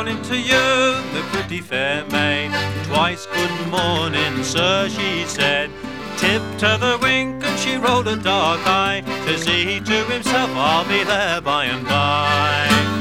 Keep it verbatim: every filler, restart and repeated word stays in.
morning to you, the pretty fair maid. Twice good morning, sir, she said. Tipped her the wink and she rolled a dark eye. Says he to himself, I'll be there by and by.